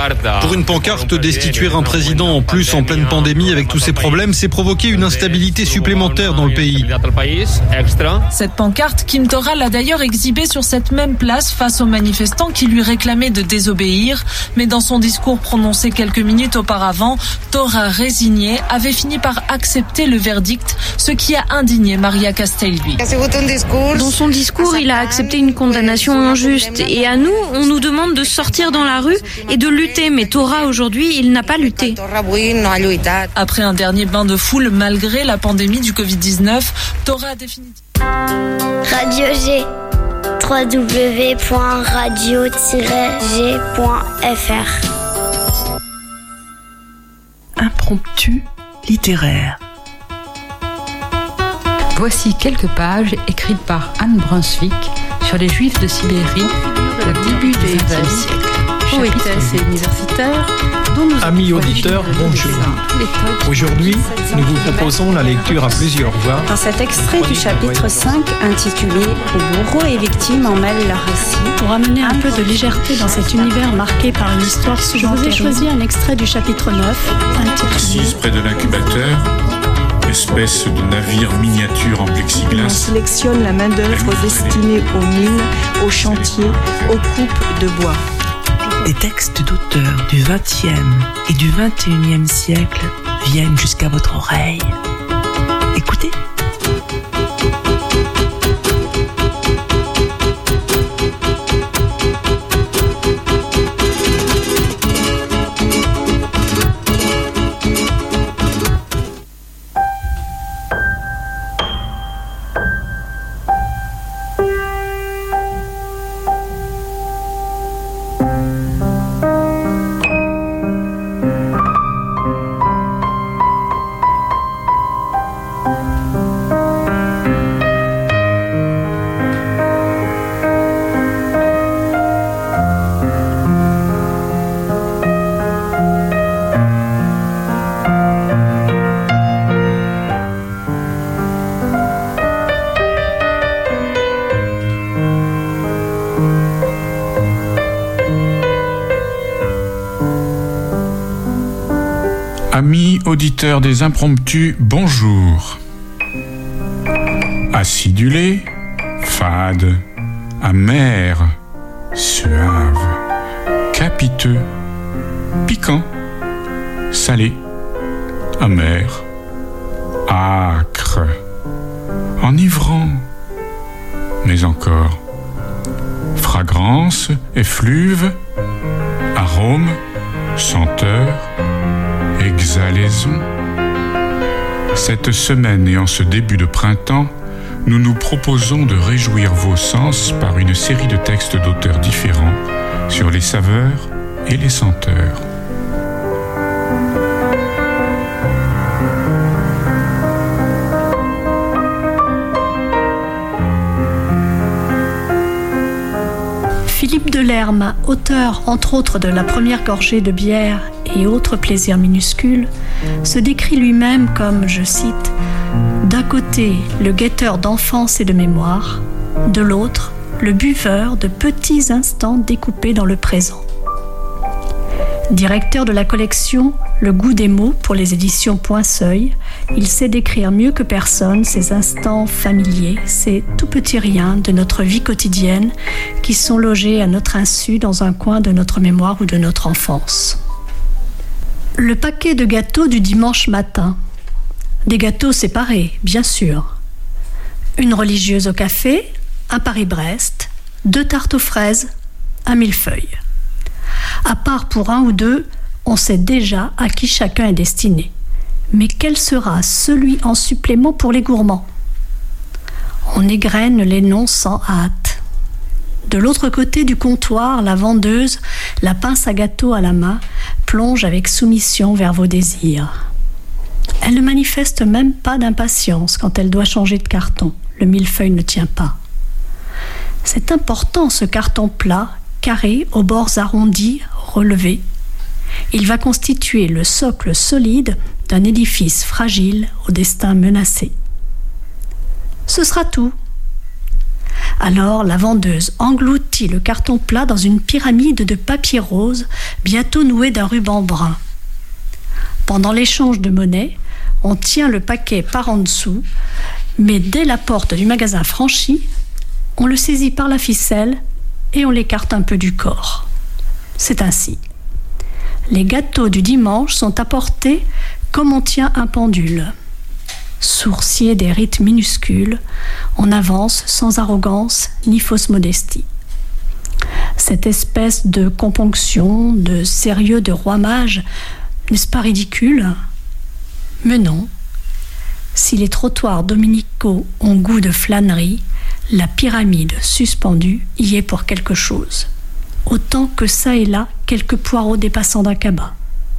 Pour une pancarte, destituer un président en plus en pleine pandémie avec tous ces problèmes, c'est provoquer une instabilité supplémentaire dans le pays. Cette pancarte, Quim Torra l'a d'ailleurs exhibée sur cette même place face aux manifestants qui lui réclamaient de désobéir. Mais dans son discours prononcé quelques minutes auparavant, Torra, résigné, avait fini par accepter le verdict, ce qui a indigné Maria Castellví. Dans son discours, il a accepté une condamnation injuste. Et à nous, on nous demande de sortir dans la rue et de lutter. Mais Torra, aujourd'hui, il n'a pas lutté. Après un dernier bain de foule, malgré la pandémie du Covid-19, Torra a définitivement... Radio G, www.radio-g.fr. Impromptu littéraire. Voici quelques pages écrites par Anne Brunswick sur les Juifs de Sibérie au début du XXe siècle. Poétesse et universitaire, dont nous Amis auditeurs, bonjour. Aujourd'hui, nous vous proposons la lecture à plusieurs voix. Dans cet extrait du chapitre 5 intitulé « Bourreaux et victimes en mêlent leur récit », pour amener un peu de légèreté dans cet univers marqué par une histoire souvent terrible, je vous ai choisi un extrait du chapitre 9 intitulé Assise près de l'incubateur, espèce de navire miniature en plexiglas. On sélectionne la main-d'œuvre destinée aux mines, aux chantiers, aux coupes de bois. Des textes d'auteurs du XXe et du XXIe siècle viennent jusqu'à votre oreille. Écoutez. Amis auditeurs des impromptus, bonjour. Acidulé, fade, amer, suave, capiteux, piquant, salé, amer, âcre, enivrant, mais encore, fragrance, effluve, arôme, senteur, exhalaison. Cette semaine et en ce début de printemps, nous nous proposons de réjouir vos sens par une série de textes d'auteurs différents sur les saveurs et les senteurs. Philippe Delerme, auteur entre autres de La première gorgée de bière et autres plaisirs minuscules, se décrit lui-même comme, je cite, « d'un côté le guetteur d'enfance et de mémoire, de l'autre le buveur de petits instants découpés dans le présent ». Directeur de la collection Le goût des mots pour les éditions Point Seuil, il sait décrire mieux que personne ces instants familiers, ces tout petits riens de notre vie quotidienne qui sont logés à notre insu dans un coin de notre mémoire ou de notre enfance. Le paquet de gâteaux du dimanche matin. Des gâteaux séparés, bien sûr. Une religieuse au café, un Paris-Brest, 2 tartes aux fraises, un millefeuille. À part pour un ou deux, on sait déjà à qui chacun est destiné. Mais quel sera celui en supplément pour les gourmands ? On égrène les noms sans hâte. De l'autre côté du comptoir, la vendeuse, la pince à gâteau à la main, plonge avec soumission vers vos désirs. Elle ne manifeste même pas d'impatience quand elle doit changer de carton. Le millefeuille ne tient pas. C'est important, ce carton plat, carré, aux bords arrondis, relevés. Il va constituer le socle solide d'un édifice fragile au destin menacé. Ce sera tout. Alors la vendeuse engloutit le carton plat dans une pyramide de papier rose, bientôt nouée d'un ruban brun. Pendant l'échange de monnaie, on tient le paquet par en dessous, mais dès la porte du magasin franchie, on le saisit par la ficelle et on l'écarte un peu du corps. C'est ainsi. Les gâteaux du dimanche sont apportés comme on tient un pendule. Sourcier des rites minuscules, on avance sans arrogance ni fausse modestie. Cette espèce de componction, de sérieux de roi mage, n'est-ce pas ridicule ? Mais non. Si les trottoirs dominicaux ont goût de flânerie, la pyramide suspendue y est pour quelque chose. Autant que ça et là, quelques poireaux dépassant d'un cabas.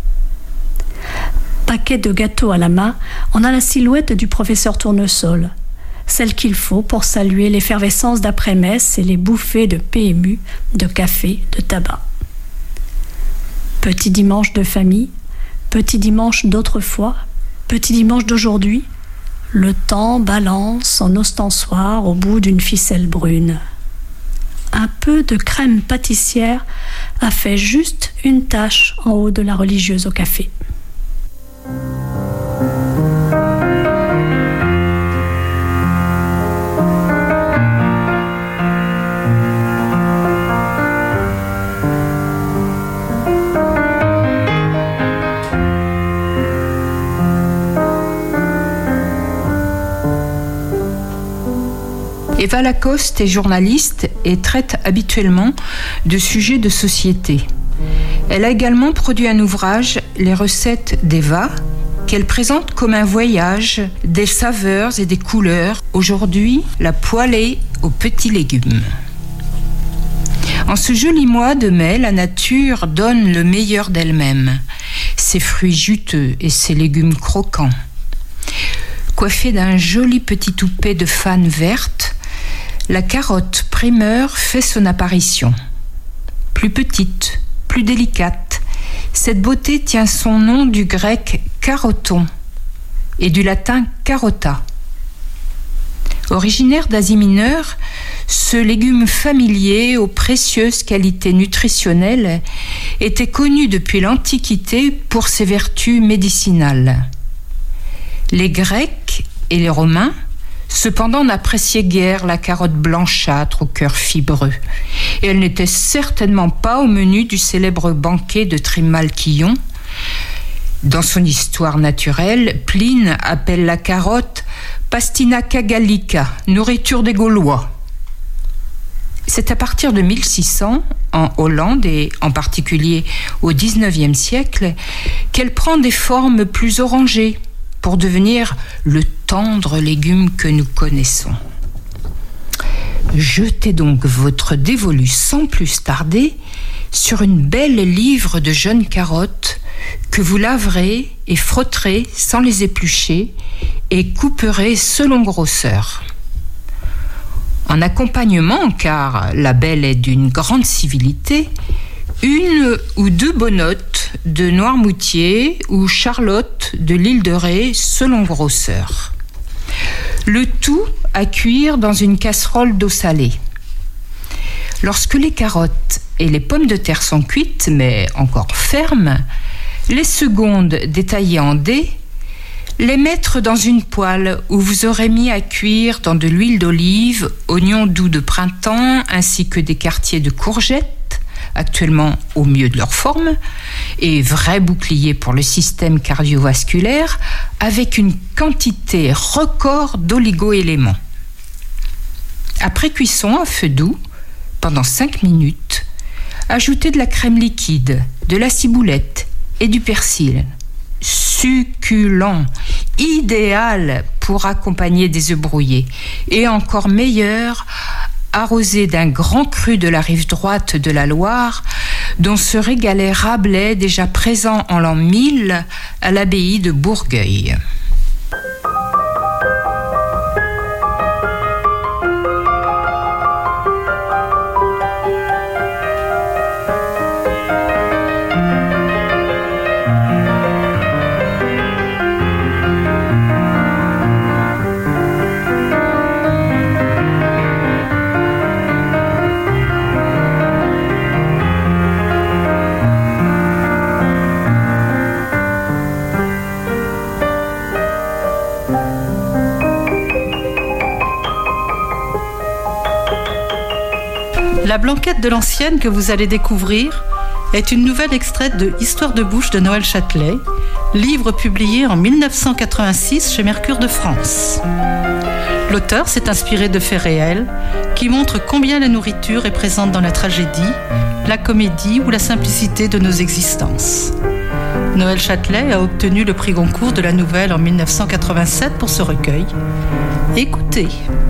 Paquet de gâteaux à la main, on a la silhouette du professeur Tournesol, celle qu'il faut pour saluer l'effervescence d'après-messe et les bouffées de PMU, de café, de tabac. Petit dimanche de famille, petit dimanche d'autrefois, petit dimanche d'aujourd'hui, le temps balance en ostensoir au bout d'une ficelle brune. Un peu de crème pâtissière a fait juste une tache en haut de la religieuse au café. Eva Lacoste est journaliste et traite habituellement de sujets de société. Elle a également produit un ouvrage, Les recettes d'Eva, qu'elle présente comme un voyage des saveurs et des couleurs. Aujourd'hui, la poêlée aux petits légumes. En ce joli mois de mai, la nature donne le meilleur d'elle-même, ses fruits juteux et ses légumes croquants. Coiffée d'un joli petit toupet de fanes vertes, la carotte primeur fait son apparition. Plus petite, plus délicate, cette beauté tient son nom du grec caroton et du latin carota. Originaire d'Asie mineure, ce légume familier aux précieuses qualités nutritionnelles était connu depuis l'Antiquité pour ses vertus médicinales. Les Grecs et les Romains cependant, n'appréciait guère la carotte blanchâtre au cœur fibreux, et elle n'était certainement pas au menu du célèbre banquet de Trimalchyon. Dans son histoire naturelle, Pline appelle la carotte Pastinaca gallica, nourriture des Gaulois. C'est à partir de 1600, en Hollande et en particulier au XIXe siècle, qu'elle prend des formes plus orangées, pour devenir le tendre légume que nous connaissons. Jetez donc votre dévolu sans plus tarder sur une belle livre de jeunes carottes que vous laverez et frotterez sans les éplucher et couperez selon grosseur. En accompagnement, car la belle est d'une grande civilité, une ou deux bonnottes de Noirmoutier ou Charlotte de l'île de Ré selon grosseur. Le tout à cuire dans une casserole d'eau salée. Lorsque les carottes et les pommes de terre sont cuites, mais encore fermes, les secondes détaillées en dés, les mettre dans une poêle où vous aurez mis à cuire dans de l'huile d'olive, oignons doux de printemps ainsi que des quartiers de courgettes, actuellement au mieux de leur forme, et vrai bouclier pour le système cardiovasculaire, avec une quantité record d'oligo-éléments. Après cuisson à feu doux, pendant 5 minutes, ajoutez de la crème liquide, de la ciboulette et du persil. Succulent, idéal pour accompagner des œufs brouillés, et encore meilleur arrosé d'un grand cru de la rive droite de la Loire, dont se régalait Rabelais, déjà présent en l'an 1000 à l'abbaye de Bourgueil. La blanquette de l'ancienne que vous allez découvrir est une nouvelle extraite de Histoire de bouche de Noël Châtelet, livre publié en 1986 chez Mercure de France. L'auteur s'est inspiré de faits réels qui montrent combien la nourriture est présente dans la tragédie, la comédie ou la simplicité de nos existences. Noël Châtelet a obtenu le prix Goncourt de la nouvelle en 1987 pour ce recueil. Écoutez.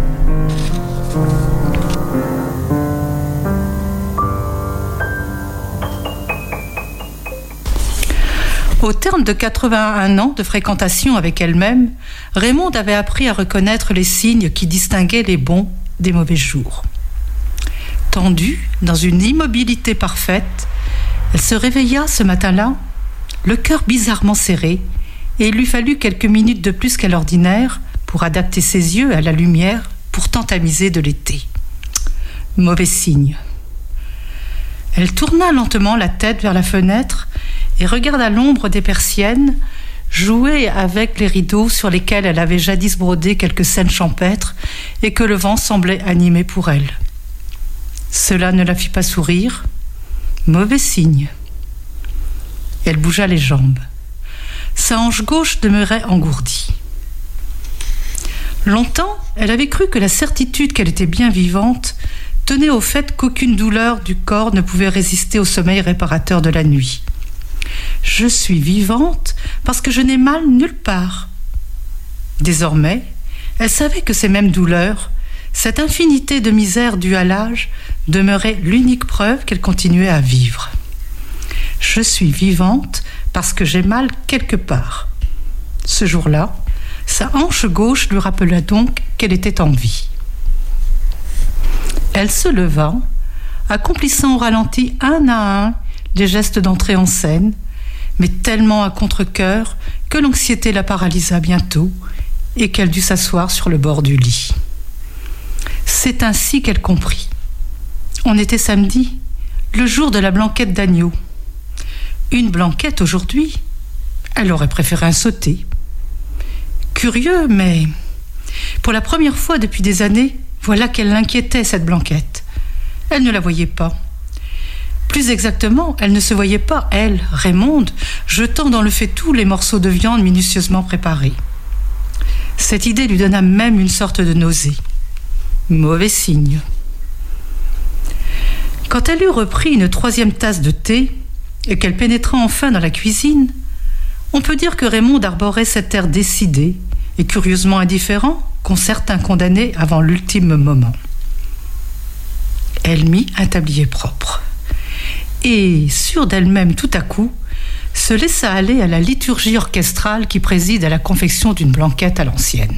Au terme de 81 ans de fréquentation avec elle-même, Raymonde avait appris à reconnaître les signes qui distinguaient les bons des mauvais jours. Tendue, dans une immobilité parfaite, elle se réveilla ce matin-là, le cœur bizarrement serré, et il lui fallut quelques minutes de plus qu'à l'ordinaire pour adapter ses yeux à la lumière pourtant tamisée de l'été. Mauvais signe. Elle tourna lentement la tête vers la fenêtre et regarda l'ombre des persiennes jouer avec les rideaux sur lesquels elle avait jadis brodé quelques scènes champêtres et que le vent semblait animer pour elle. Cela ne la fit pas sourire. Mauvais signe. Elle bougea les jambes. Sa hanche gauche demeurait engourdie. Longtemps, elle avait cru que la certitude qu'elle était bien vivante tenait au fait qu'aucune douleur du corps ne pouvait résister au sommeil réparateur de la nuit. Je suis vivante parce que je n'ai mal nulle part. Désormais, elle savait que ces mêmes douleurs, cette infinité de misère due à l'âge, demeurait l'unique preuve qu'elle continuait à vivre. Je suis vivante parce que j'ai mal quelque part. Ce jour-là, sa hanche gauche lui rappela donc qu'elle était en vie. Elle se leva, accomplissant au ralenti un à un les gestes d'entrée en scène, mais tellement à contre-cœur que l'anxiété la paralysa bientôt et qu'elle dut s'asseoir sur le bord du lit. C'est ainsi qu'elle comprit. On était samedi, le jour de la blanquette d'agneau. Une blanquette aujourd'hui, elle aurait préféré un sauté. Curieux, mais pour la première fois depuis des années, voilà qu'elle l'inquiétait, cette blanquette. Elle ne la voyait pas. Plus exactement, elle ne se voyait pas, elle, Raymonde, jetant dans le faitout les morceaux de viande minutieusement préparés. Cette idée lui donna même une sorte de nausée. Mauvais signe. Quand elle eut repris une troisième tasse de thé et qu'elle pénétra enfin dans la cuisine, on peut dire que Raymonde arborait cet air décidé et curieusement indifférent qu'ont certains condamnés avant l'ultime moment. Elle mit un tablier propre et, sûre d'elle-même tout à coup, se laissa aller à la liturgie orchestrale qui préside à la confection d'une blanquette à l'ancienne.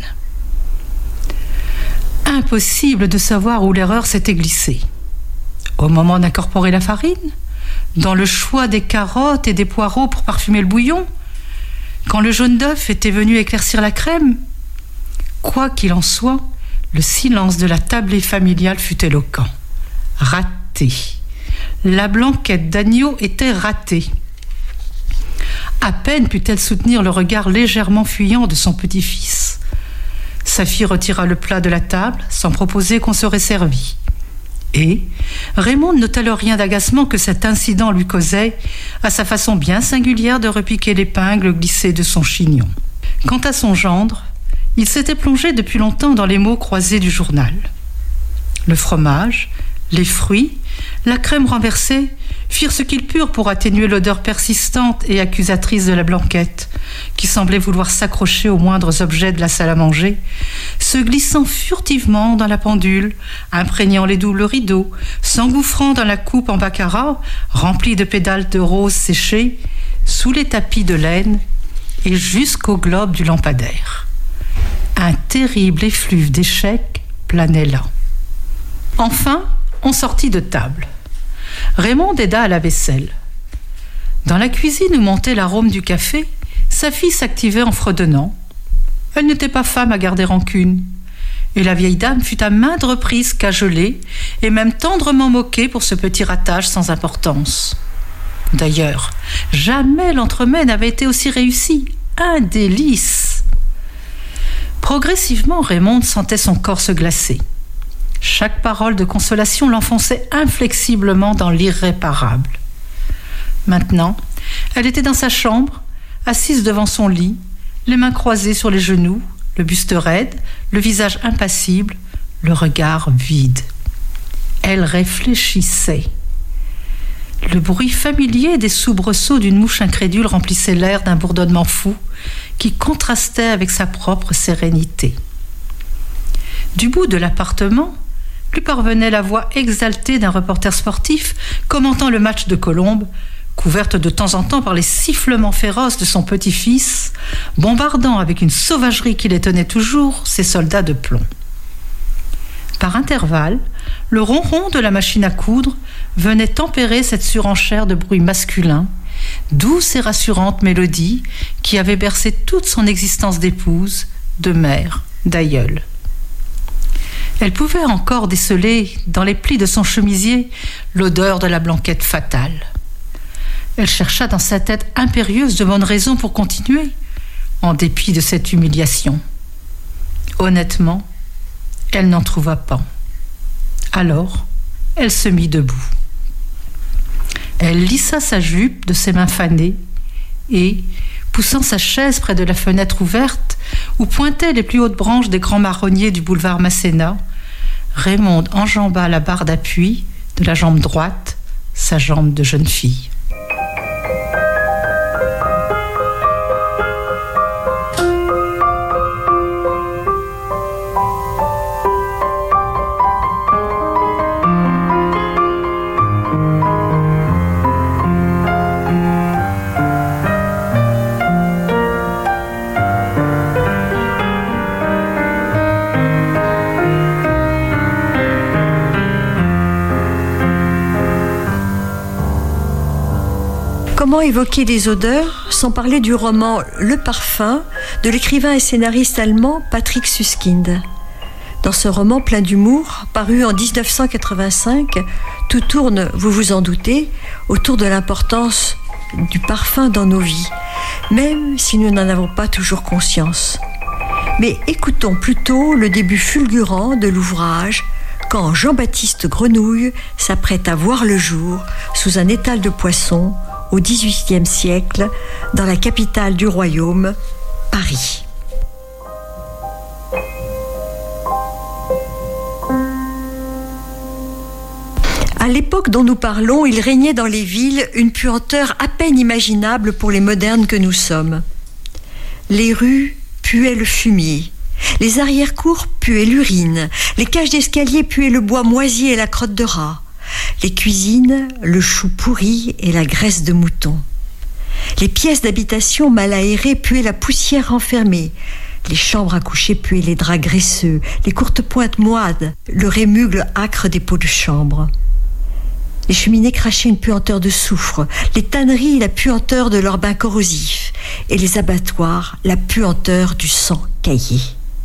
Impossible de savoir où l'erreur s'était glissée. Au moment d'incorporer la farine, dans le choix des carottes et des poireaux pour parfumer le bouillon, quand le jaune d'œuf était venu éclaircir la crème. Quoi qu'il en soit, le silence de la tablée familiale fut éloquent. Raté. La blanquette d'agneau était ratée. À peine put-elle soutenir le regard légèrement fuyant de son petit-fils. Sa fille retira le plat de la table sans proposer qu'on serait servi. Et Raymonde nota alors rien d'agacement que cet incident lui causait à sa façon bien singulière de repiquer l'épingle glissée de son chignon. Quant à son gendre, il s'était plongé depuis longtemps dans les mots croisés du journal. Le fromage, les fruits, la crème renversée firent ce qu'ils purent pour atténuer l'odeur persistante et accusatrice de la blanquette, qui semblait vouloir s'accrocher aux moindres objets de la salle à manger, se glissant furtivement dans la pendule, imprégnant les doubles rideaux, s'engouffrant dans la coupe en baccarat, remplie de pédales de rose séchées, sous les tapis de laine et jusqu'au globe du lampadaire. Un terrible effluve d'échecs planait là. Enfin, on sortit de table. Raymonde aida à la vaisselle. Dans la cuisine où montait l'arôme du café, sa fille s'activait en fredonnant. Elle n'était pas femme à garder rancune. Et la vieille dame fut à maintes reprises cajolée et même tendrement moquée pour ce petit ratage sans importance. D'ailleurs, jamais l'entremets n'avait été aussi réussi. Un délice. Progressivement, Raymonde sentait son corps se glacer. Chaque parole de consolation l'enfonçait inflexiblement dans l'irréparable. Maintenant, elle était dans sa chambre, assise devant son lit, les mains croisées sur les genoux, le buste raide, le visage impassible, le regard vide. Elle réfléchissait. Le bruit familier des soubresauts d'une mouche incrédule remplissait l'air d'un bourdonnement fou qui contrastait avec sa propre sérénité. Du bout de l'appartement, lui parvenait la voix exaltée d'un reporter sportif commentant le match de Colombes, couverte de temps en temps par les sifflements féroces de son petit-fils, bombardant avec une sauvagerie qui l'étonnait toujours ses soldats de plomb. Par intervalles, le ronron de la machine à coudre venait tempérer cette surenchère de bruits masculins, douce et rassurante mélodie qui avait bercé toute son existence d'épouse, de mère, d'aïeule. Elle pouvait encore déceler, dans les plis de son chemisier, l'odeur de la blanquette fatale. Elle chercha dans sa tête impérieuse de bonnes raisons pour continuer, en dépit de cette humiliation. Honnêtement, elle n'en trouva pas. Alors, elle se mit debout. Elle lissa sa jupe de ses mains fanées et, poussant sa chaise près de la fenêtre ouverte où pointaient les plus hautes branches des grands marronniers du boulevard Masséna, Raymonde enjamba la barre d'appui de la jambe droite, sa jambe de jeune fille. Comment évoquer des odeurs sans parler du roman Le Parfum de l'écrivain et scénariste allemand Patrick Süskind. Dans ce roman plein d'humour, paru en 1985, tout tourne, vous vous en doutez, autour de l'importance du parfum dans nos vies, même si nous n'en avons pas toujours conscience. Mais écoutons plutôt le début fulgurant de l'ouvrage, quand Jean-Baptiste Grenouille s'apprête à voir le jour sous un étal de poissons au XVIIIe siècle, dans la capitale du royaume, Paris. À l'époque dont nous parlons, il régnait dans les villes une puanteur à peine imaginable pour les modernes que nous sommes. Les rues puaient le fumier, les arrière-cours puaient l'urine, les cages d'escalier puaient le bois moisi et la crotte de rat. Les cuisines, le chou pourri et la graisse de mouton. Les pièces d'habitation mal aérées puaient la poussière renfermée. Les chambres à coucher puaient les draps graisseux, les courtes pointes moites, le rémugle âcre des pots de chambre. Les cheminées crachaient une puanteur de soufre, les tanneries la puanteur de leurs bains corrosifs, et les abattoirs la puanteur du sang caillé.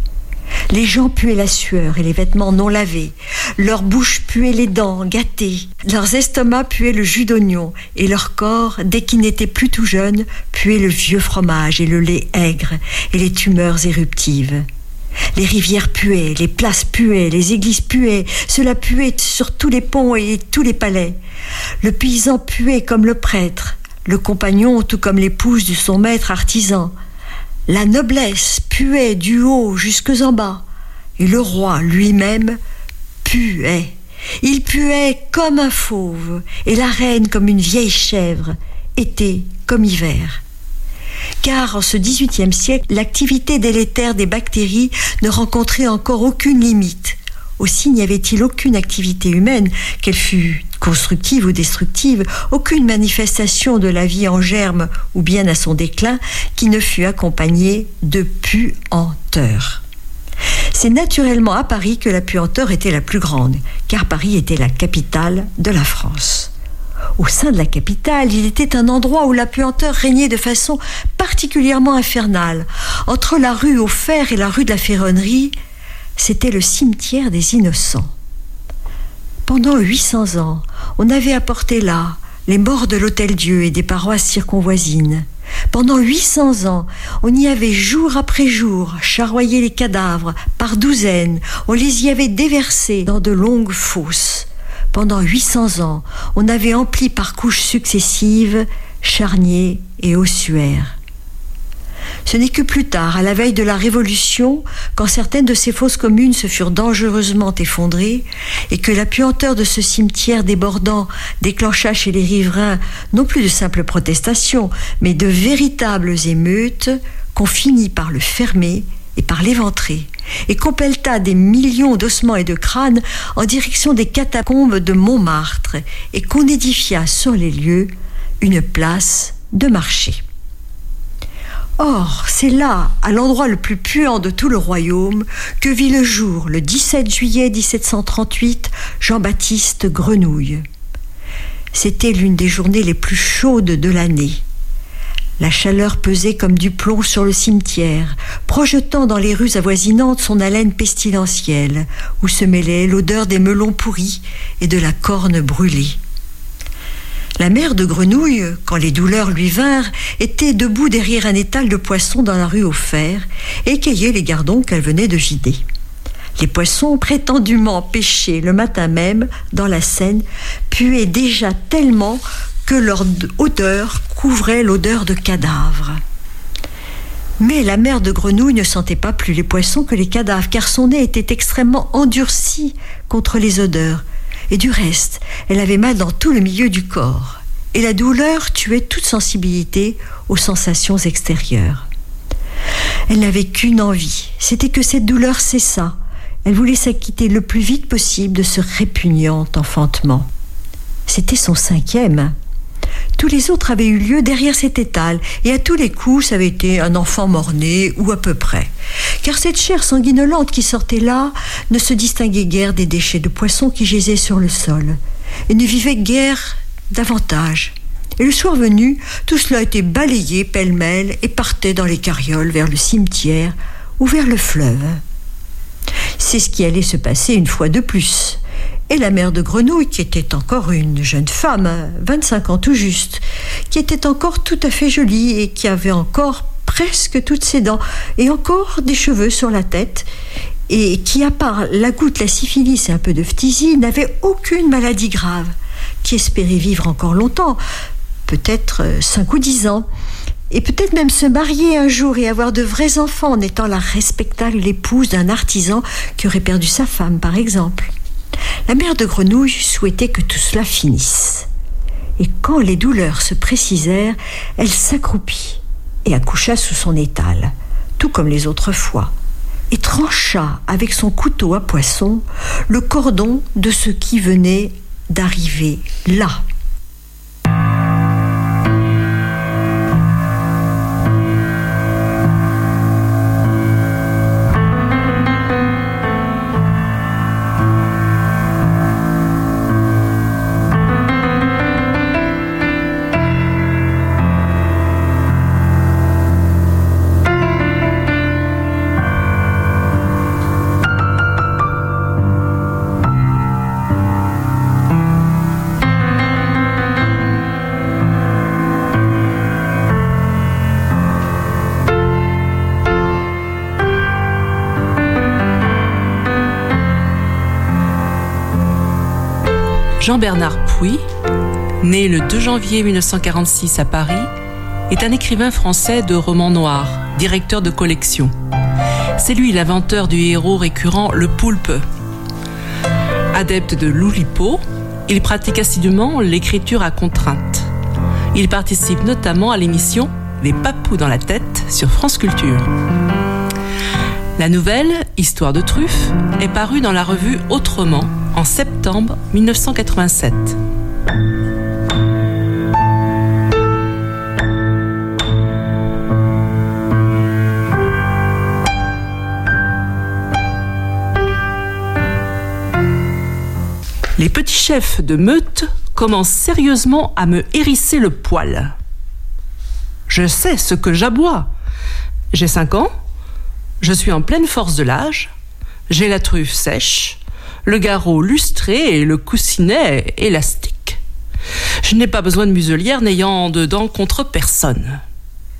Les gens puaient la sueur et les vêtements non lavés. Leurs bouches puaient les dents gâtées. Leurs estomacs puaient le jus d'oignon. Et leur corps, dès qu'ils n'étaient plus tout jeunes, puaient le vieux fromage et le lait aigre et les tumeurs éruptives. Les rivières puaient, les places puaient, les églises puaient. Cela puait sur tous les ponts et tous les palais. Le paysan puait comme le prêtre. Le compagnon tout comme l'épouse de son maître artisan. La noblesse puait du haut jusque en bas, et le roi lui-même puait. Il puait comme un fauve, et la reine comme une vieille chèvre, été comme hiver. Car en ce XVIIIe siècle, l'activité délétère des bactéries ne rencontrait encore aucune limite. Aussi n'y avait-il aucune activité humaine, qu'elle fût constructive ou destructive, aucune manifestation de la vie en germe ou bien à son déclin qui ne fût accompagnée de puanteur. C'est naturellement à Paris que la puanteur était la plus grande, car Paris était la capitale de la France. Au sein de la capitale, il était un endroit où la puanteur régnait de façon particulièrement infernale. Entre la rue aux Fers et la rue de la Ferronnerie, c'était le cimetière des innocents. Pendant 800 ans, on avait apporté là les morts de l'Hôtel-Dieu et des paroisses circonvoisines. Pendant 800 ans, on y avait jour après jour charroyé les cadavres par douzaines, on les y avait déversés dans de longues fosses. Pendant 800 ans, on avait empli par couches successives charniers et ossuaires. Ce n'est que plus tard, à la veille de la Révolution, quand certaines de ces fosses communes se furent dangereusement effondrées et que la puanteur de ce cimetière débordant déclencha chez les riverains non plus de simples protestations, mais de véritables émeutes, qu'on finit par le fermer et par l'éventrer, et qu'on pelta des millions d'ossements et de crânes en direction des catacombes de Montmartre, et qu'on édifia sur les lieux une place de marché. Or, c'est là, à l'endroit le plus puant de tout le royaume, que vit le jour, le 17 juillet 1738, Jean-Baptiste Grenouille. C'était l'une des journées les plus chaudes de l'année. La chaleur pesait comme du plomb sur le cimetière, projetant dans les rues avoisinantes son haleine pestilentielle, où se mêlait l'odeur des melons pourris et de la corne brûlée. La mère de Grenouille, quand les douleurs lui vinrent, était debout derrière un étal de poissons dans la rue aux Fers et équayait les gardons qu'elle venait de vider. Les poissons, prétendument pêchés le matin même dans la Seine, puaient déjà tellement que leur odeur couvrait l'odeur de cadavres. Mais la mère de Grenouille ne sentait pas plus les poissons que les cadavres, car son nez était extrêmement endurci contre les odeurs. Et du reste, elle avait mal dans tout le milieu du corps. Et la douleur tuait toute sensibilité aux sensations extérieures. Elle n'avait qu'une envie, c'était que cette douleur cessât. Elle voulait s'acquitter le plus vite possible de ce répugnant enfantement. C'était son 5e. Tous les autres avaient eu lieu derrière cet étal, et à tous les coups, ça avait été un enfant mort-né, ou à peu près. Car cette chair sanguinolente qui sortait là ne se distinguait guère des déchets de poissons qui gisaient sur le sol, et ne vivait guère davantage. Et le soir venu, tout cela était balayé pêle-mêle et partait dans les carrioles vers le cimetière ou vers le fleuve. C'est ce qui allait se passer une fois de plus. Et la mère de Grenouille, qui était encore une jeune femme, 25 ans tout juste, qui était encore tout à fait jolie et qui avait encore presque toutes ses dents et encore des cheveux sur la tête, et qui, à part la goutte, la syphilis et un peu de phtisie, n'avait aucune maladie grave, qui espérait vivre encore longtemps, peut-être 5 ou 10 ans, et peut-être même se marier un jour et avoir de vrais enfants en étant la respectable épouse d'un artisan qui aurait perdu sa femme, par exemple. La mère de Grenouille souhaitait que tout cela finisse. Et quand les douleurs se précisèrent, elle s'accroupit et accoucha sous son étal, tout comme les autres fois, et trancha avec son couteau à poisson le cordon de ce qui venait d'arriver là. Jean-Bernard Puy, né le 2 janvier 1946 à Paris, est un écrivain français de romans noirs, directeur de collection. C'est lui l'inventeur du héros récurrent Le Poulpe. Adepte de l'Oulipo, il pratique assidûment l'écriture à contrainte. Il participe notamment à l'émission Les Papous dans la tête sur France Culture. La nouvelle, Histoire de Truffe, est parue dans la revue Autrement en septembre 1987. Les petits chefs de meute commencent sérieusement à me hérisser le poil. Je sais ce que j'aboie. J'ai 5 ans, je suis en pleine force de l'âge, j'ai la truffe sèche, le garrot lustré et le coussinet élastique. Je n'ai pas besoin de muselière n'ayant de dents contre personne.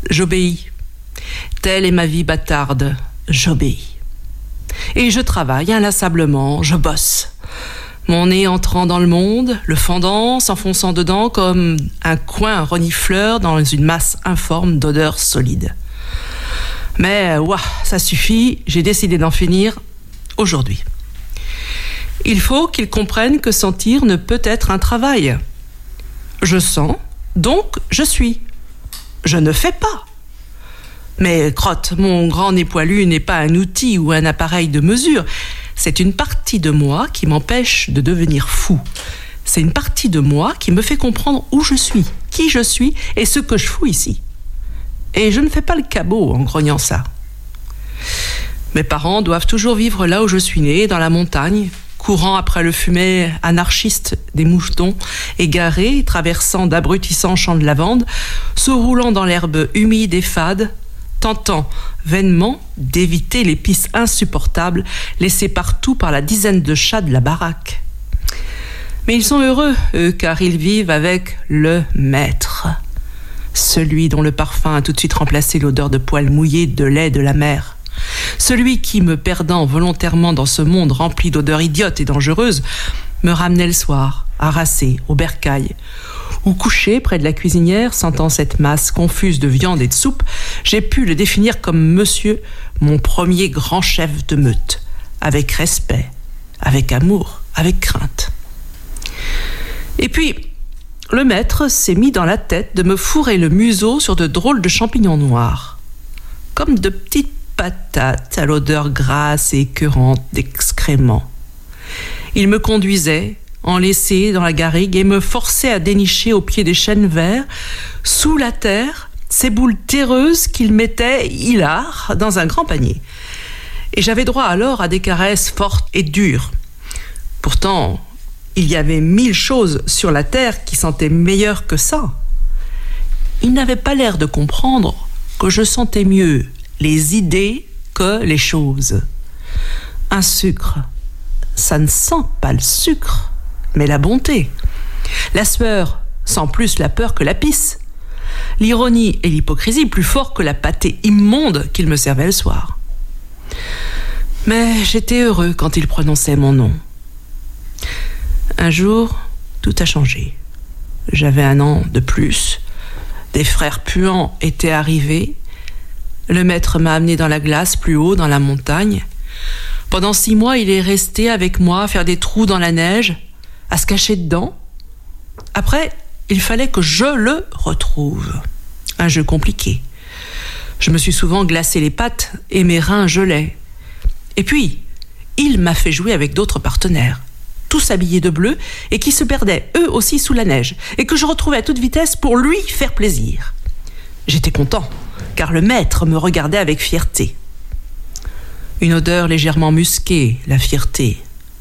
J'obéis. Telle est ma vie bâtarde, j'obéis. Et je travaille inlassablement, je bosse. Mon nez entrant dans le monde, le fendant, s'enfonçant dedans comme un coin renifleur dans une masse informe d'odeurs solides. Mais, ça suffit, j'ai décidé d'en finir aujourd'hui. Il faut qu'ils comprennent que sentir ne peut être un travail. Je sens, donc je suis. Je ne fais pas. Mais crotte, mon grand nez poilu n'est pas un outil ou un appareil de mesure. C'est une partie de moi qui m'empêche de devenir fou. C'est une partie de moi qui me fait comprendre où je suis, qui je suis et ce que je fous ici. Et je ne fais pas le cabot en grognant ça. Mes parents doivent toujours vivre là où je suis né, dans la montagne, courant après le fumet anarchiste des moutons, égarés, traversant d'abrutissants champs de lavande, se roulant dans l'herbe humide et fade, tentant vainement d'éviter les pistes insupportables laissées partout par la dizaine de chats de la baraque. Mais ils sont heureux, eux, car ils vivent avec le maître, celui dont le parfum a tout de suite remplacé l'odeur de poils mouillés de lait de la mer, celui qui, me perdant volontairement dans ce monde rempli d'odeurs idiotes et dangereuses, me ramenait le soir, harassé, au bercail, ou couché près de la cuisinière, sentant cette masse confuse de viande et de soupe, j'ai pu le définir comme monsieur, mon premier grand chef de meute, avec respect, avec amour, avec crainte. Et puis, le maître s'est mis dans la tête de me fourrer le museau sur de drôles de champignons noirs, comme de petites patates à l'odeur grasse et écœurante d'excréments. Il me conduisait, enlacé dans la garrigue, et me forçait à dénicher au pied des chênes verts, sous la terre, ces boules terreuses qu'il mettait, hilar, dans un grand panier. Et j'avais droit alors à des caresses fortes et dures. Pourtant, il y avait 1000 choses sur la terre qui sentaient meilleures que ça. Il n'avait pas l'air de comprendre que je sentais mieux les idées que les choses. Un sucre, ça ne sent pas le sucre, mais la bonté. La sueur sent plus la peur que la pisse. L'ironie et l'hypocrisie plus fort que la pâtée immonde qu'il me servait le soir. Mais j'étais heureux quand il prononçait mon nom. Un jour, tout a changé. J'avais 1 an de plus. Des frères puants étaient arrivés. Le maître m'a amené dans la glace, plus haut, dans la montagne. Pendant 6 mois, il est resté avec moi à faire des trous dans la neige, à se cacher dedans. Après, il fallait que je le retrouve. Un jeu compliqué. Je me suis souvent glacé les pattes et mes reins gelaient. Et puis, il m'a fait jouer avec d'autres partenaires, tous habillés de bleu et qui se perdaient eux aussi sous la neige et que je retrouvais à toute vitesse pour lui faire plaisir. J'étais content, car le maître me regardait avec fierté. Une odeur légèrement musquée, la fierté.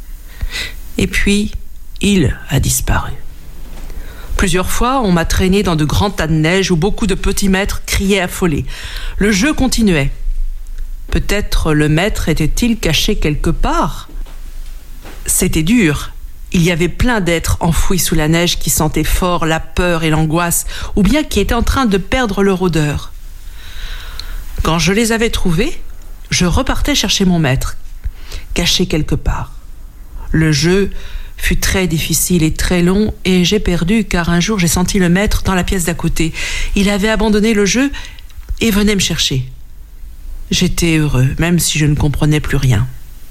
Et puis, il a disparu. Plusieurs fois, on m'a traîné dans de grands tas de neige où beaucoup de petits maîtres criaient affolés. Le jeu continuait. Peut-être le maître était-il caché quelque part ? C'était dur. Il y avait plein d'êtres enfouis sous la neige qui sentaient fort la peur et l'angoisse, ou bien qui étaient en train de perdre leur odeur. Quand je les avais trouvés, je repartais chercher mon maître, caché quelque part. Le jeu fut très difficile et très long, et j'ai perdu car un jour j'ai senti le maître dans la pièce d'à côté. Il avait abandonné le jeu et venait me chercher. J'étais heureux, même si je ne comprenais plus rien.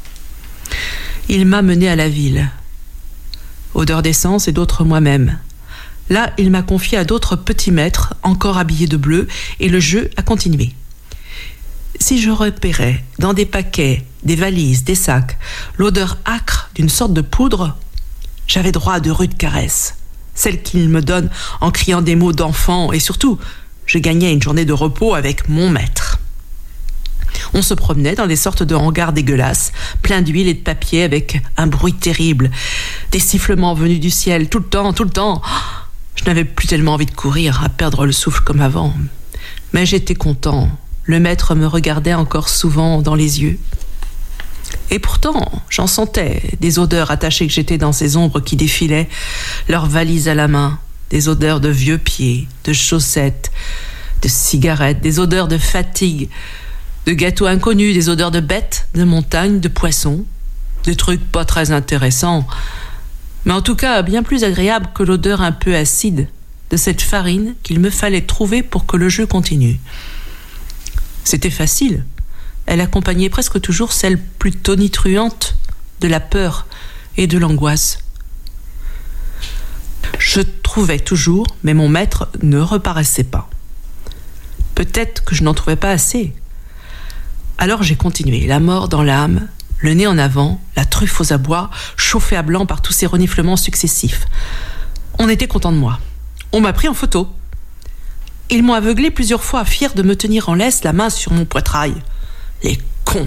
Il m'a mené à la ville. Odeur d'essence et d'autres moi-même. Là, il m'a confié à d'autres petits maîtres, encore habillés de bleu, et le jeu a continué. Si je repérais dans des paquets, des valises, des sacs, l'odeur âcre d'une sorte de poudre, j'avais droit à de rudes caresses, celles qu'il me donne en criant des mots d'enfant, et surtout, je gagnais une journée de repos avec mon maître. On se promenait dans des sortes de hangars dégueulasses, pleins d'huile et de papier, avec un bruit terrible, des sifflements venus du ciel, tout le temps. Je n'avais plus tellement envie de courir, à perdre le souffle comme avant. Mais j'étais content. Le maître me regardait encore souvent dans les yeux. Et pourtant, j'en sentais des odeurs attachées que j'étais dans ces ombres qui défilaient, leurs valises à la main, des odeurs de vieux pieds, de chaussettes, de cigarettes, des odeurs de fatigue, de gâteaux inconnus, des odeurs de bêtes, de montagnes, de poissons, des trucs pas très intéressants, mais en tout cas bien plus agréables que l'odeur un peu acide de cette farine qu'il me fallait trouver pour que le jeu continue. C'était facile. Elle accompagnait presque toujours celle plus tonitruante de la peur et de l'angoisse. Je trouvais toujours, mais mon maître ne reparaissait pas. Peut-être que je n'en trouvais pas assez. Alors j'ai continué, la mort dans l'âme, le nez en avant, la truffe aux abois, chauffée à blanc par tous ces reniflements successifs. On était content de moi. On m'a pris en photo. Ils m'ont aveuglé plusieurs fois, fiers de me tenir en laisse, la main sur mon poitrail. Les cons.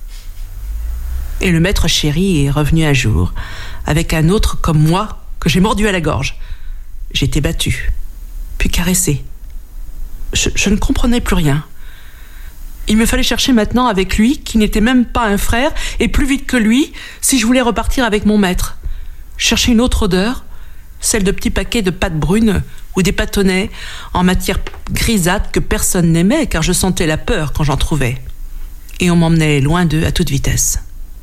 Et le maître chéri est revenu un jour, avec un autre comme moi, que j'ai mordu à la gorge. J'étais battue, puis caressée. Je ne comprenais plus rien. Il me fallait chercher maintenant avec lui, qui n'était même pas un frère, et plus vite que lui, si je voulais repartir avec mon maître. Chercher une autre odeur, celle de petits paquets de pâtes brunes ou des pâtonnets en matière grisâtre que personne n'aimait, car je sentais la peur quand j'en trouvais. Et on m'emmenait loin d'eux à toute vitesse.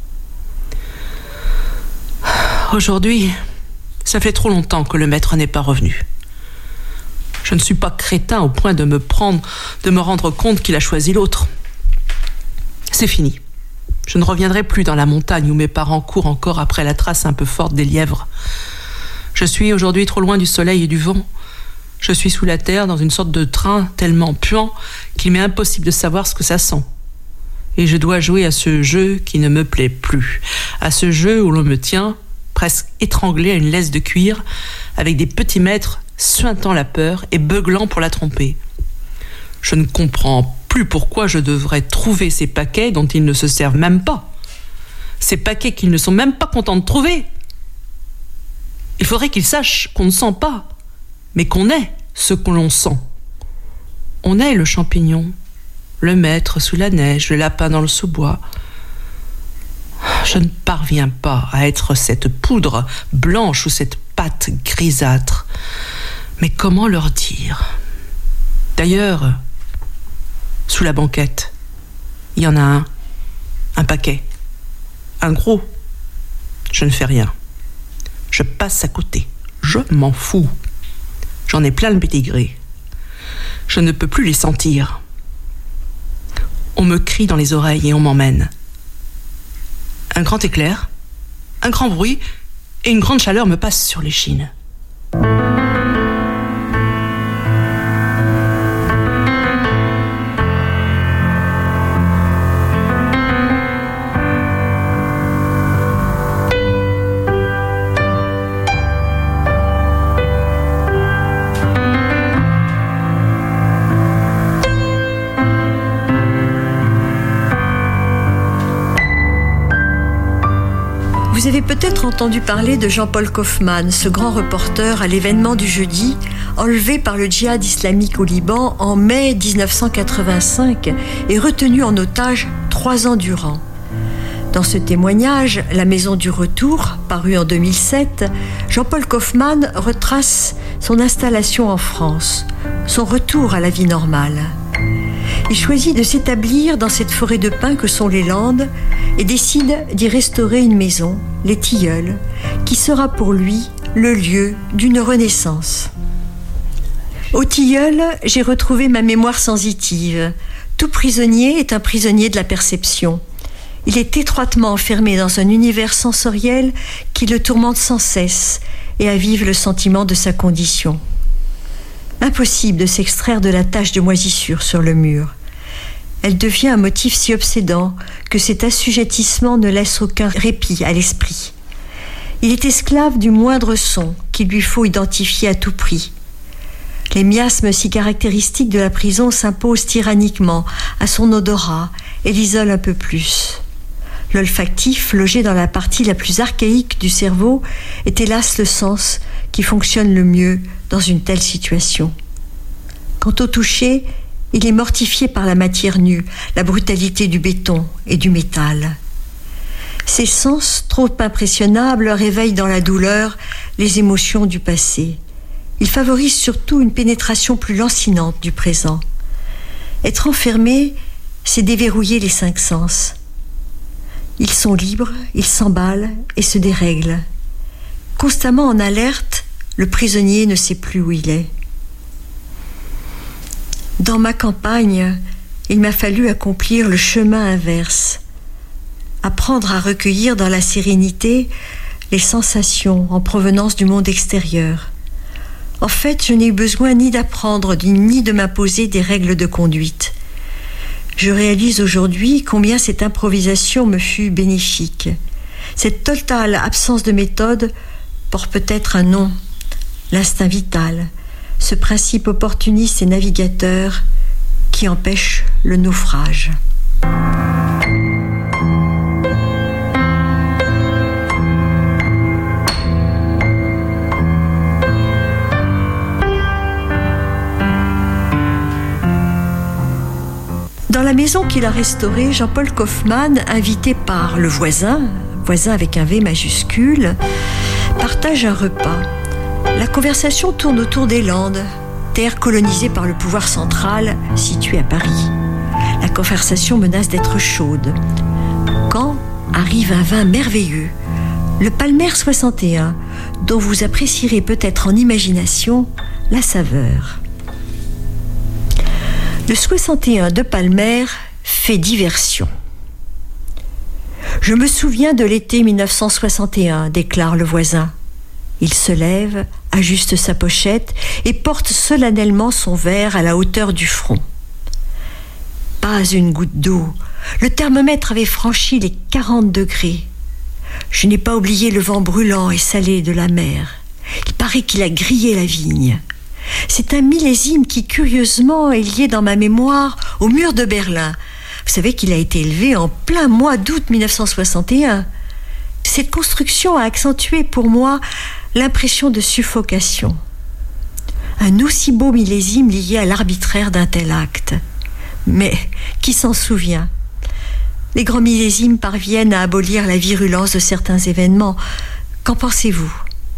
Aujourd'hui, ça fait trop longtemps que le maître n'est pas revenu. Je ne suis pas crétin au point de me rendre compte qu'il a choisi l'autre. C'est fini. Je ne reviendrai plus dans la montagne où mes parents courent encore après la trace un peu forte des lièvres. Je suis aujourd'hui trop loin du soleil et du vent. Je suis sous la terre dans une sorte de train tellement puant qu'il m'est impossible de savoir ce que ça sent. Et je dois jouer à ce jeu qui ne me plaît plus. À ce jeu où l'on me tient, presque étranglé à une laisse de cuir, avec des petits maîtres suintant la peur et beuglant pour la tromper. Je ne comprends plus pourquoi je devrais trouver ces paquets dont ils ne se servent même pas. Ces paquets qu'ils ne sont même pas contents de trouver. Il faudrait qu'ils sachent qu'on ne sent pas, mais qu'on est ce que l'on sent. On est le champignon, le maître sous la neige, le lapin dans le sous-bois. Je ne parviens pas à être cette poudre blanche ou cette pâte grisâtre. Mais comment leur dire ? D'ailleurs, sous la banquette, il y en a un paquet, un gros. Je ne fais rien. Je passe à côté. Je m'en fous. J'en ai plein le pédigré. Je ne peux plus les sentir. On me crie dans les oreilles et on m'emmène. Un grand éclair, un grand bruit et une grande chaleur me passe sur l'échine. Vous avez peut-être entendu parler de Jean-Paul Kaufmann, ce grand reporter à l'événement du jeudi, enlevé par le djihad islamique au Liban en mai 1985 et retenu en otage 3 ans durant. Dans ce témoignage, La Maison du Retour, paru en 2007, Jean-Paul Kaufmann retrace son installation en France, son retour à la vie normale. Il choisit de s'établir dans cette forêt de pins que sont les Landes et décide d'y restaurer une maison, les Tilleuls, qui sera pour lui le lieu d'une renaissance. Au Tilleul, j'ai retrouvé ma mémoire sensitive. Tout prisonnier est un prisonnier de la perception. Il est étroitement enfermé dans un univers sensoriel qui le tourmente sans cesse et avive le sentiment de sa condition. Impossible de s'extraire de la tache de moisissure sur le mur. Elle devient un motif si obsédant que cet assujettissement ne laisse aucun répit à l'esprit. Il est esclave du moindre son qu'il lui faut identifier à tout prix. Les miasmes si caractéristiques de la prison s'imposent tyranniquement à son odorat et l'isolent un peu plus. L'olfactif, logé dans la partie la plus archaïque du cerveau, est hélas le sens qui fonctionne le mieux dans une telle situation. Quant au toucher, il est mortifié par la matière nue, la brutalité du béton et du métal. Ces sens, trop impressionnables, réveillent dans la douleur les émotions du passé. Ils favorisent surtout une pénétration plus lancinante du présent. Être enfermé, c'est déverrouiller les 5 sens. Ils sont libres, ils s'emballent et se dérèglent. Constamment en alerte, le prisonnier ne sait plus où il est. Dans ma campagne, il m'a fallu accomplir le chemin inverse, apprendre à recueillir dans la sérénité les sensations en provenance du monde extérieur. En fait, je n'ai eu besoin ni d'apprendre ni de m'imposer des règles de conduite. Je réalise aujourd'hui combien cette improvisation me fut bénéfique. Cette totale absence de méthode porte peut-être un nom, l'instinct vital, ce principe opportuniste et navigateur qui empêche le naufrage. Dans la maison qu'il a restaurée, Jean-Paul Kaufmann, invité par le voisin avec un V majuscule, partage un repas. La conversation tourne autour des Landes, terre colonisée par le pouvoir central situé à Paris. La conversation menace d'être chaude. Quand arrive un vin merveilleux, le Palmer 61, dont vous apprécierez peut-être en imagination la saveur. Le 61 de Palmer fait diversion. Je me souviens de l'été 1961, déclare le voisin. Il se lève, ajuste sa pochette et porte solennellement son verre à la hauteur du front. Pas une goutte d'eau. Le thermomètre avait franchi les 40 degrés. Je n'ai pas oublié le vent brûlant et salé de la mer. Il paraît qu'il a grillé la vigne. C'est un millésime qui, curieusement, est lié dans ma mémoire au mur de Berlin. Vous savez qu'il a été élevé en plein mois d'août 1961. Cette construction a accentué pour moi l'impression de suffocation. Un aussi beau millésime lié à l'arbitraire d'un tel acte. Mais qui s'en souvient ? Les grands millésimes parviennent à abolir la virulence de certains événements. Qu'en pensez-vous ?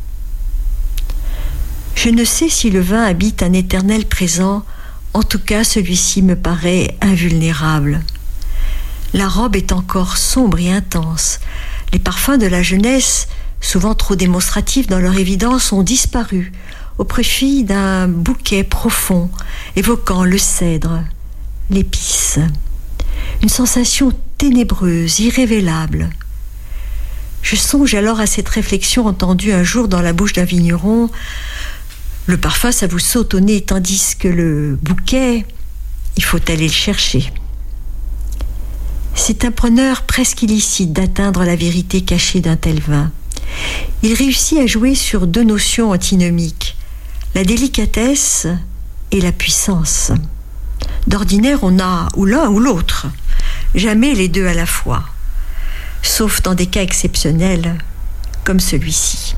Je ne sais si le vin habite un éternel présent, en tout cas celui-ci me paraît invulnérable. La robe est encore sombre et intense. Les parfums de la jeunesse, souvent trop démonstratifs dans leur évidence, ont disparu au profit d'un bouquet profond, évoquant le cèdre, l'épice. Une sensation ténébreuse, irrévélable. Je songe alors à cette réflexion entendue un jour dans la bouche d'un vigneron. Le parfum, ça vous saute au nez, tandis que le bouquet, il faut aller le chercher. C'est un preneur presque illicite d'atteindre la vérité cachée d'un tel vin. Il réussit à jouer sur 2 notions antinomiques, la délicatesse et la puissance. D'ordinaire, on a ou l'un ou l'autre, jamais les 2 à la fois, sauf dans des cas exceptionnels comme celui-ci.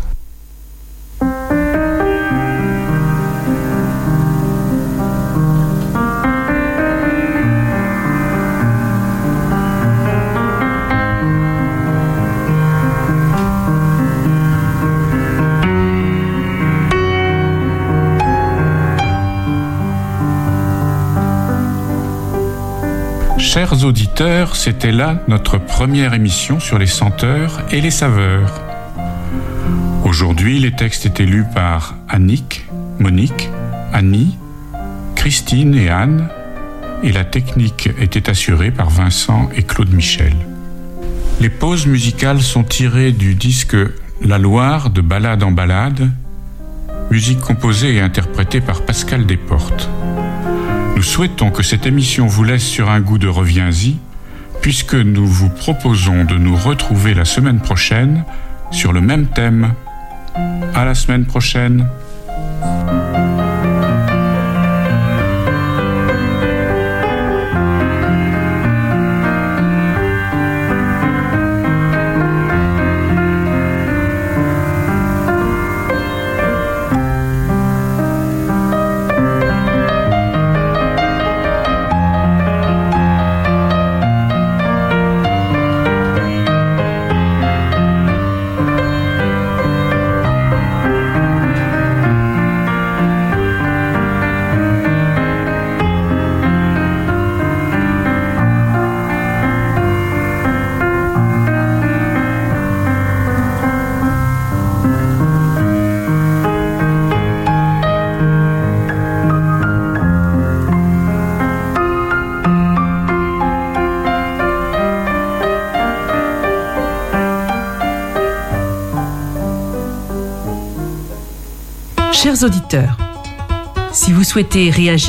Chers auditeurs, c'était là notre première émission sur les senteurs et les saveurs. Aujourd'hui, les textes étaient lus par Annick, Monique, Annie, Christine et Anne, et la technique était assurée par Vincent et Claude Michel. Les pauses musicales sont tirées du disque La Loire de Ballade en Ballade, musique composée et interprétée par Pascal Desportes. Nous souhaitons que cette émission vous laisse sur un goût de reviens-y, puisque nous vous proposons de nous retrouver la semaine prochaine sur le même thème. À la semaine prochaine. Chers auditeurs, si vous souhaitez réagir